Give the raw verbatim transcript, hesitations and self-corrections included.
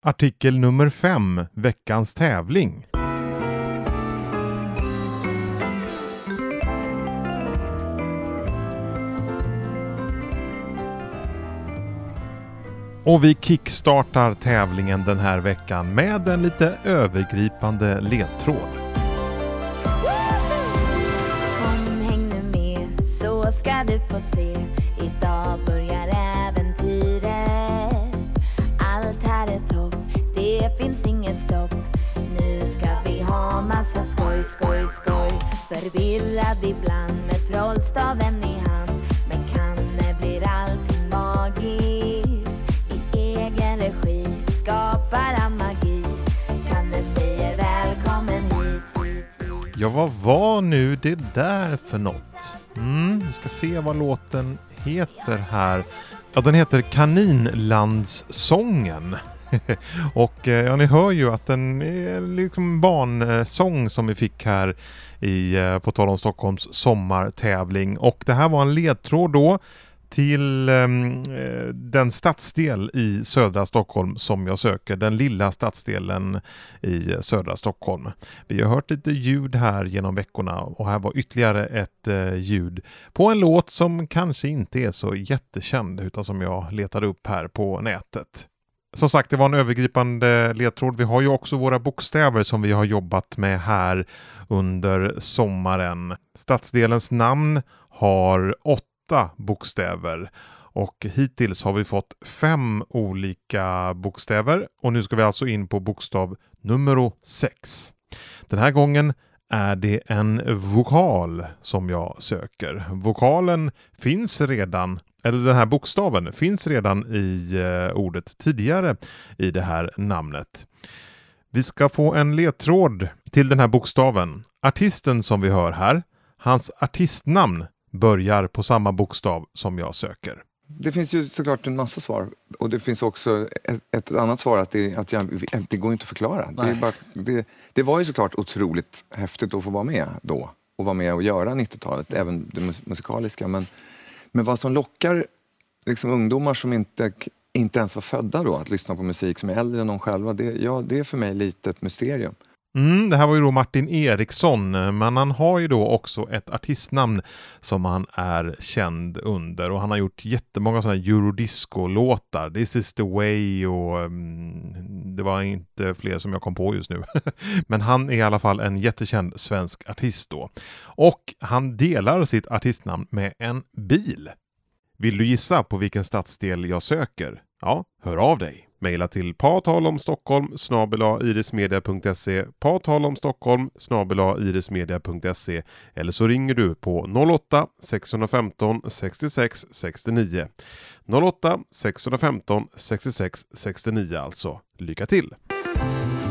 Artikel nummer fem, veckans tävling. Och vi kickstartar tävlingen den här veckan med en lite övergripande ledtråd. Kom, häng nu med, så ska du få se. Idag börjar äventyret. Allt här är topp, det finns inget stopp. Nu ska vi ha massa skoj, skoj, skoj. Förvirrad ibland med trollstaven i hand. Men kanne blir allting magiskt. I egen regi skapar han magi. Kanne säger välkommen hit, hit, hit. Ja, vad var nu det där för något? Mm, vi ska se vad låten heter här. Ja, den heter Kaninlandssången. Och ja, ni hör ju att den är liksom barnsång som vi fick här i, på tal om Stockholms sommartävling. Och det här var en ledtråd då till eh, den stadsdel i södra Stockholm som jag söker. Den lilla stadsdelen i södra Stockholm. Vi har hört lite ljud här genom veckorna och här var ytterligare ett eh, ljud på en låt som kanske inte är så jättekänd utan som jag letade upp här på nätet. Som sagt, det var en övergripande ledtråd. Vi har ju också våra bokstäver som vi har jobbat med här under sommaren. Stadsdelens namn har åtta bokstäver och hittills har vi fått fem olika bokstäver och nu ska vi alltså in på bokstav nummer sex. Den här gången är det en vokal som jag söker. Vokalen finns redan, eller den här bokstaven finns redan i eh, ordet tidigare i det här namnet. Vi ska få en ledtråd till den här bokstaven. Artisten som vi hör här, hans artistnamn börjar på samma bokstav som jag söker. Det finns ju såklart en massa svar. Och det finns också ett, ett annat svar att, det, att jag, det går inte att förklara. Det, är bara, det, det var ju såklart otroligt häftigt att få vara med då. Och vara med och göra nittiotalet, även det musikaliska. Men, men vad som lockar liksom, ungdomar som inte, inte ens var födda då att lyssna på musik som är äldre än de själva, det, ja, det är för mig lite ett mysterium. Mm, det här var ju då Martin Eriksson, men han har ju då också ett artistnamn som han är känd under och han har gjort jättemånga sådana eurodisco-låtar. This is the way och um, det var inte fler som jag kom på just nu. Men han är i alla fall en jättekänd svensk artist då. Och han delar sitt artistnamn med en bil. Vill du gissa på vilken stadsdel jag söker? Ja, hör av dig. Maila till patalomstockholm snabel-a irismedia punkt se, patalomstockholm snabel-a irismedia punkt se, eller så ringer du på noll åtta sex ett fem sextiosex sextionio. noll åtta sex ett fem sextiosex sextionio alltså. Lycka till!